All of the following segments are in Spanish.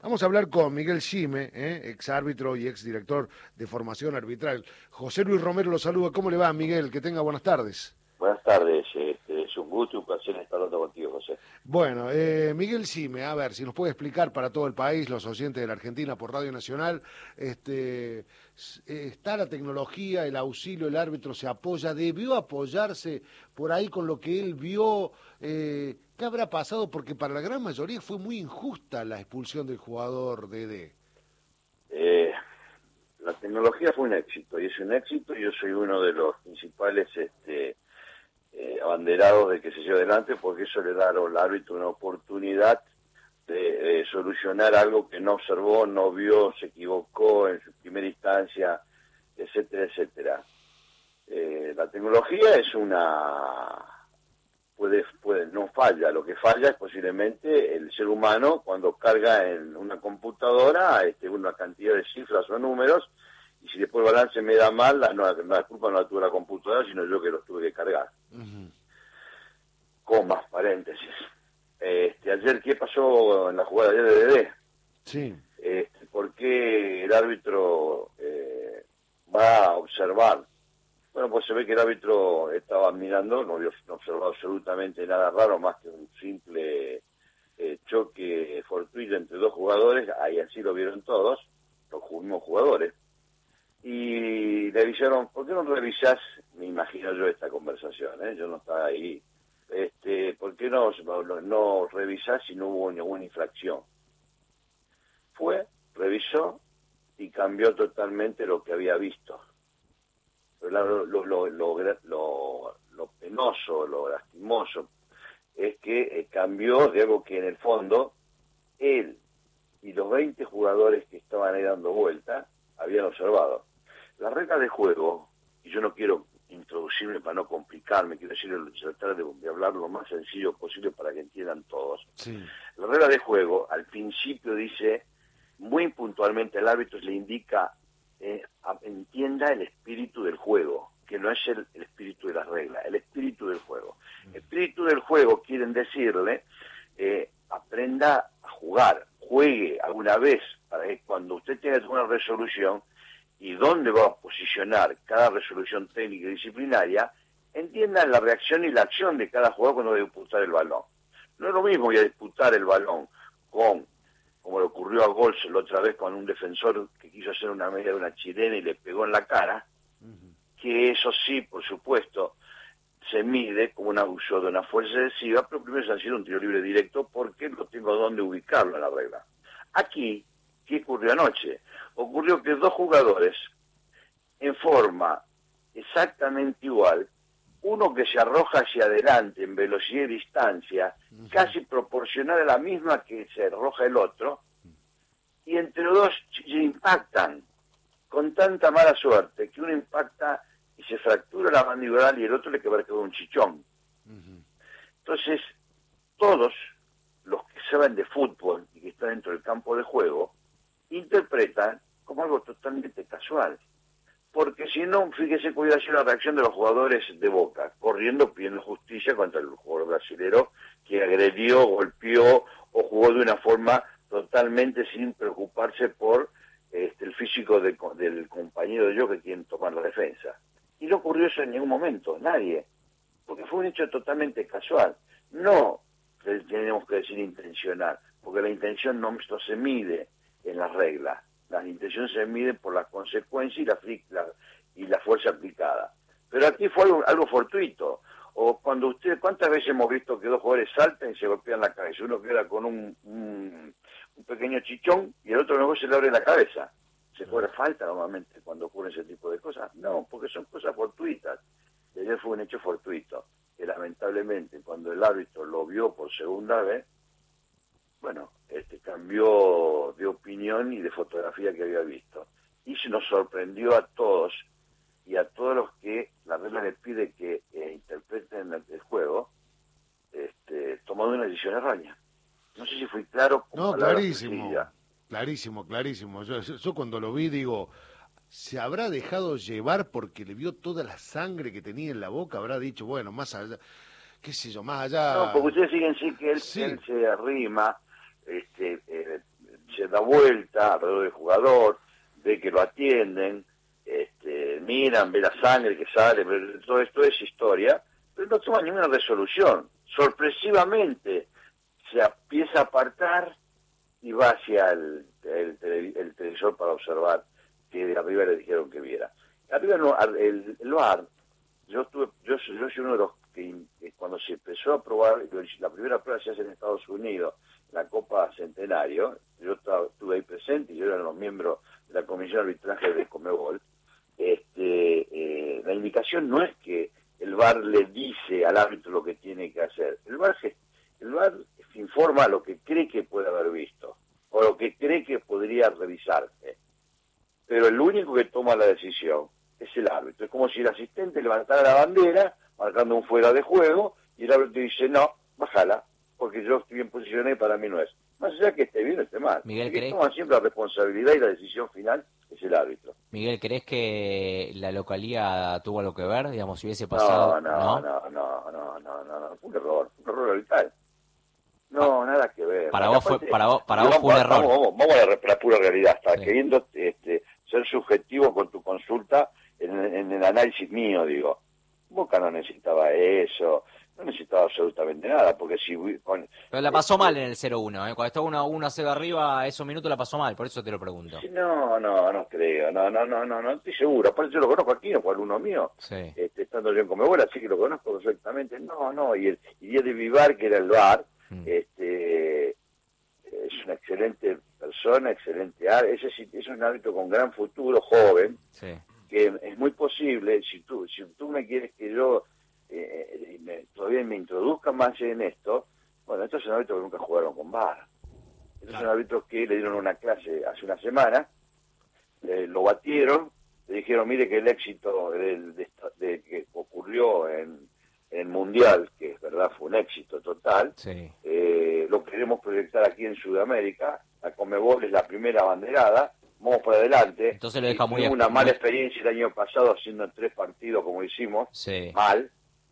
Vamos a hablar con Miguel Xime, ex árbitro y ex director de formación arbitral. José Luis Romero lo saluda. ¿Cómo le va, Miguel? Que tenga buenas tardes. Buenas tardes, es un gusto y un placer estar hablando contigo, José. Bueno, Miguel Xime, a ver, si nos puede explicar para todo el país, los oyentes de la Argentina por Radio Nacional, está la tecnología, el auxilio, el árbitro se apoya, debió apoyarse por ahí con lo que él vio, ¿qué habrá pasado? Porque para la gran mayoría fue muy injusta la expulsión del jugador Dede. La tecnología fue un éxito, y es un éxito, y yo soy uno de los principales abanderados de que se lleve adelante, porque eso le da al árbitro una oportunidad de solucionar algo que no observó, no vio, se equivocó en su primera instancia, etcétera, etcétera. La tecnología es no falla, lo que falla es posiblemente el ser humano cuando carga en una computadora una cantidad de cifras o números, y si después el balance me da mal, la culpa no la tuvo la computadora, sino yo que los tuve que cargar. Comas, paréntesis. Ayer, ¿qué pasó en la jugada de Dede? Sí. ¿Por qué el árbitro va a observar? Bueno, pues se ve que el árbitro estaba mirando, no observó absolutamente nada raro, más que un simple choque fortuito entre dos jugadores, ahí así lo vieron todos, los mismos jugadores. Y le avisaron, ¿por qué no revisás? Me imagino yo esta conversación, yo no estaba ahí. ¿Por qué no revisás si no hubo ninguna infracción? Fue, revisó y cambió totalmente lo que había visto. Pero lo penoso, lo lastimoso, es que cambió de algo que en el fondo él y los 20 jugadores que estaban ahí dando vuelta habían observado. La regla de juego, y yo no quiero introducirme para no complicarme, quiero decir, tratar de hablar lo más sencillo posible para que entiendan todos. Sí. La regla de juego, al principio dice, muy puntualmente el árbitro le indica, entienda el espíritu del juego, que no es el espíritu de las reglas, el espíritu del juego. El espíritu del juego quieren decirle, aprenda a jugar, juegue alguna vez, para que cuando usted tenga una resolución, y dónde va a posicionar cada resolución técnica y disciplinaria, entiendan la reacción y la acción de cada jugador cuando va a disputar el balón. No es lo mismo ir a disputar el balón como le ocurrió a Gols la otra vez con un defensor que quiso hacer una media de una chilena y le pegó en la cara, que eso sí, por supuesto, se mide como un abuso de una fuerza excesiva, pero primero se ha sido un tiro libre directo porque no tengo dónde ubicarlo en la regla. Aquí, ¿qué ocurrió anoche? Ocurrió que dos jugadores, en forma exactamente igual, uno que se arroja hacia adelante en velocidad y distancia, casi proporcional a la misma que se arroja el otro, y entre los dos se impactan con tanta mala suerte que uno impacta y se fractura la mandíbula y el otro le queda un chichón. Entonces, todos los que saben de fútbol y que están dentro del campo de juego, interpretan como algo totalmente casual. Porque si no, fíjese cuál hubiera sido la reacción de los jugadores de Boca, corriendo pidiendo justicia contra el jugador brasilero que agredió, golpeó o jugó de una forma totalmente sin preocuparse por el físico del compañero de ellos que quieren tomar la defensa. Y no ocurrió eso en ningún momento, nadie, porque fue un hecho totalmente casual. No tenemos que decir intencional, porque la intención no se mide en las reglas. Las intenciones se miden por las consecuencias y la fuerza aplicada. Pero aquí fue algo fortuito. O cuando ¿cuántas veces hemos visto que dos jugadores saltan y se golpean la cabeza? Uno queda con un pequeño chichón y el otro luego se le abre la cabeza. ¿Se cobra falta normalmente cuando ocurre ese tipo de cosas? No, porque son cosas fortuitas. Y ayer fue un hecho fortuito, que lamentablemente cuando el árbitro lo vio por segunda vez, bueno, cambió de opinión y de fotografía que había visto. Y se nos sorprendió a todos, y a todos los que la regla les pide que interpreten el juego, tomando una decisión errónea. No sé si fui claro con No, palabras clarísimo, sencillas. clarísimo. Yo cuando lo vi digo, ¿se habrá dejado llevar porque le vio toda la sangre que tenía en la boca? Habrá dicho, bueno, más allá, qué sé yo, más No, porque allá... ustedes siguen sí que él Sí, se arrima, se da vuelta alrededor del jugador, ve que lo atienden, miran, ve la sangre que sale, todo esto es historia, pero no toma ninguna resolución. Sorpresivamente se empieza a apartar y va hacia el televisor para observar que de arriba le dijeron que viera. Arriba no, el VAR, yo soy uno de los que cuando se empezó a probar, la primera prueba se hace en Estados Unidos, la Copa Centenario, yo estuve ahí presente y yo era uno de los miembros de la Comisión de Arbitraje de Conmebol. La indicación no es que el VAR le dice al árbitro lo que tiene que hacer. El VAR informa lo que cree que puede haber visto o lo que cree que podría revisarse. Pero el único que toma la decisión es el árbitro. Es como si el asistente levantara la bandera marcando un fuera de juego y el árbitro dice, no, bájala, porque yo estoy bien posicionado y para mí no es. Más allá que esté bien o esté mal. Miguel, el que toma siempre la responsabilidad y la decisión final es el árbitro. Miguel, ¿crees que la localía tuvo algo que ver? Digamos, si hubiese pasado... No. Fue un error vital. No, nada que ver. Para vos fue un error. Vamos a la pura realidad. Estás sí. queriendo ser subjetivo con tu consulta en el análisis mío, digo. Boca no necesitaba eso, no necesitaba absolutamente nada, porque si... Pero la pasó mal en el 0-1, ¿eh? Cuando estaba 1-0 arriba, esos minutos la pasó mal, por eso te lo pregunto. No creo, no estoy seguro. Aparte yo lo conozco aquí, no fue alumno mío, sí. Estando yo en Conmebol, así que lo conozco perfectamente. Y el de Vivar, que era el VAR, es una excelente persona, excelente árbitro, es un árbitro con gran futuro, joven, sí. que es muy posible, si tú me quieres que yo todavía me introduzca más en esto, bueno, estos son árbitros que nunca jugaron con VAR. Estos son árbitros que le dieron una clase hace una semana, lo batieron, le dijeron, mire que el éxito de que ocurrió en el Mundial, que es verdad fue un éxito total, sí. Lo queremos proyectar aquí en Sudamérica, la Conmebol es la primera abanderada, vamos para adelante. Entonces lo deja muy... una mala experiencia el año pasado haciendo 3 partidos como hicimos, sí. mal.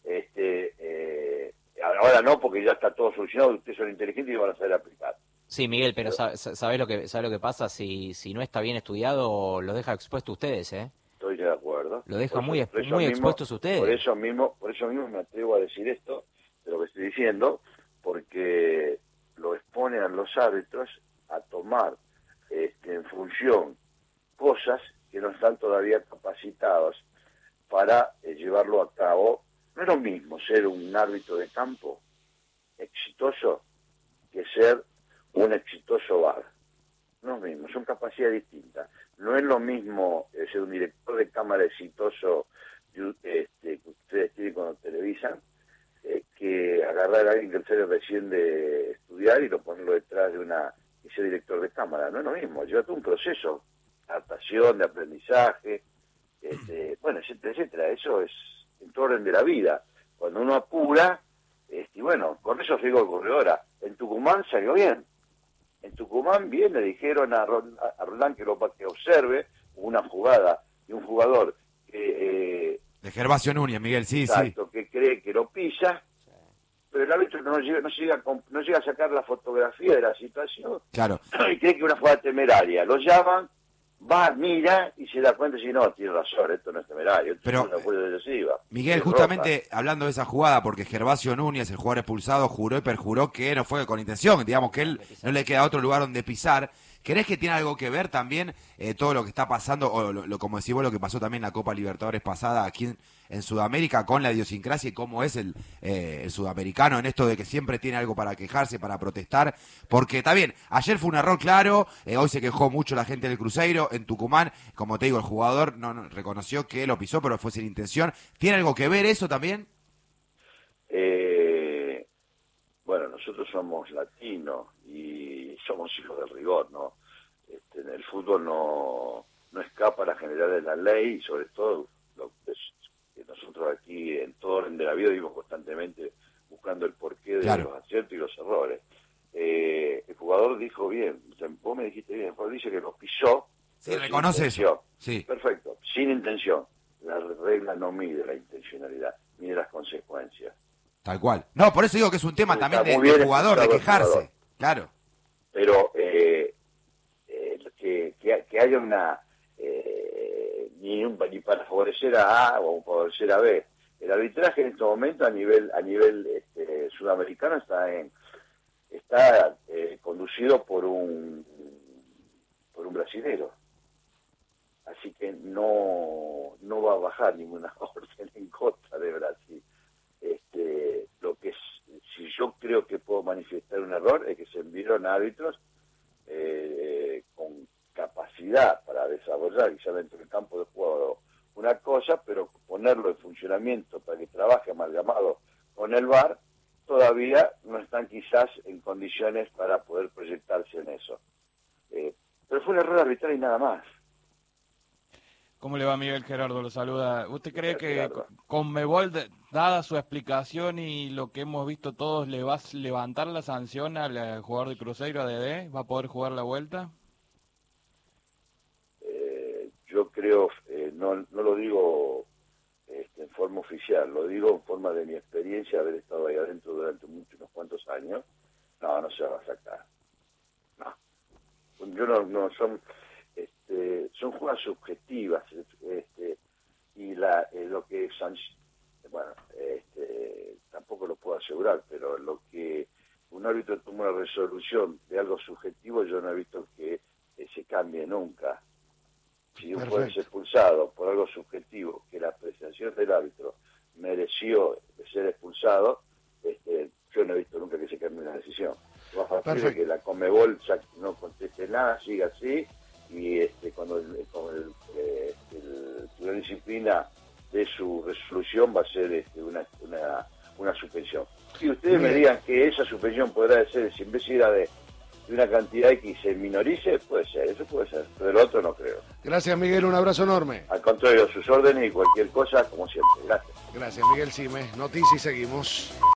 Ahora no, porque ya está todo solucionado, ustedes son inteligentes y van a saber aplicar. Sí, Miguel, pero ¿sabés lo que pasa? Si no está bien estudiado, los deja expuestos ustedes, ¿eh? Estoy de acuerdo. Lo deja muy expuestos ustedes. Por eso mismo me atrevo a decir esto, de lo que estoy diciendo, porque lo exponen a los árbitros a tomar en función cosas que no están todavía capacitados para llevarlo a cabo. No es lo mismo ser un árbitro de campo exitoso que ser un exitoso VAR. No es lo mismo, son capacidades distintas. No es lo mismo ser un director de cámara exitoso que ustedes tienen cuando televisan, que agarrar a alguien que sale recién de estudiar y lo ponerlo detrás de ese director de cámara. No es lo mismo, lleva todo un proceso, adaptación, de aprendizaje, etcétera. Eso es en todo orden de la vida. Cuando uno apura, con eso digo que ocurrió ahora. En Tucumán salió bien. En Tucumán bien le dijeron a Roland que observe una jugada de un jugador que... de Gervasio Núñez, Miguel, sí. Que cree que lo pisa, pero el árbitro no llega a sacar la fotografía de la situación. Claro. Y cree que es una jugada temeraria. Lo llaman, va, mira y se da cuenta y dice, no, tiene razón, esto no es temerario, esto pero, es una jugada decisiva. Miguel, justamente hablando de esa jugada, porque Gervasio Núñez, el jugador expulsado, juró y perjuró que no fue con intención, digamos que él no le queda otro lugar donde pisar. ¿Crees que tiene algo que ver también todo lo que está pasando, o como decís vos, lo que pasó también en la Copa Libertadores pasada aquí en Sudamérica, con la idiosincrasia y cómo es el sudamericano en esto de que siempre tiene algo para quejarse, para protestar? Porque está bien, ayer fue un error claro, hoy se quejó mucho la gente del Cruzeiro, en Tucumán, como te digo, el jugador no reconoció que lo pisó, pero fue sin intención. ¿Tiene algo que ver eso también? Bueno, nosotros somos latinos y somos hijos del rigor, ¿no? En el fútbol no escapa a la generalidad de la ley y sobre todo que nosotros aquí en todo orden de la vida vivimos constantemente buscando el porqué de los aciertos y los errores. El jugador dijo bien, vos me dijiste bien, el jugador dice que lo pisó. Sí, reconoce eso. Sí. Perfecto, sin intención. La regla no mide la intencionalidad, mide las consecuencias. Tal cual. No, por eso digo que es un tema también de jugador, de quejarse. Claro. Pero que haya una ni para favorecer a A o favorecer a B. El arbitraje en este momento a nivel sudamericano está conducido por un brasilero, así que no va a bajar ninguna orden en contra de Brasil. Lo que si yo creo que puedo manifestar un error es que se enviaron árbitros con capacidad para desarrollar quizá dentro del campo de juego una cosa, pero ponerlo en funcionamiento para que trabaje amalgamado con el VAR, todavía no están quizás en condiciones para poder proyectarse en eso. Pero fue un error arbitral y nada más. ¿Cómo le va, Miguel? Gerardo lo saluda. ¿Usted cree que Conmebol, dada su explicación y lo que hemos visto todos, le va a levantar la sanción al jugador de Cruzeiro, a Dedé? ¿Va a poder jugar la vuelta? Yo creo, no lo digo en forma oficial, lo digo en forma de mi experiencia, haber estado ahí adentro durante unos cuantos años. No se va a sacar. No. Yo no son jugadas subjetivas, y lo que tampoco lo puedo asegurar, pero lo que un árbitro toma una resolución de algo subjetivo, yo no he visto que se cambie nunca. Si un juez es expulsado por algo subjetivo, que la apreciación del árbitro mereció ser expulsado, yo no he visto nunca que se cambie una decisión. Va a partir de que la Conmebol ya no conteste nada, siga así, y cuando el Tribunal de Disciplina de su resolución va a ser una suspensión. Si ustedes me digan que esa suspensión podrá ser, si en vez de una cantidad X se minorice, puede ser, eso puede ser, pero el otro no creo. Gracias, Miguel, un abrazo enorme. Al contrario, a sus órdenes y cualquier cosa, como siempre. Gracias. Gracias, Miguel Simes. Noticias y seguimos.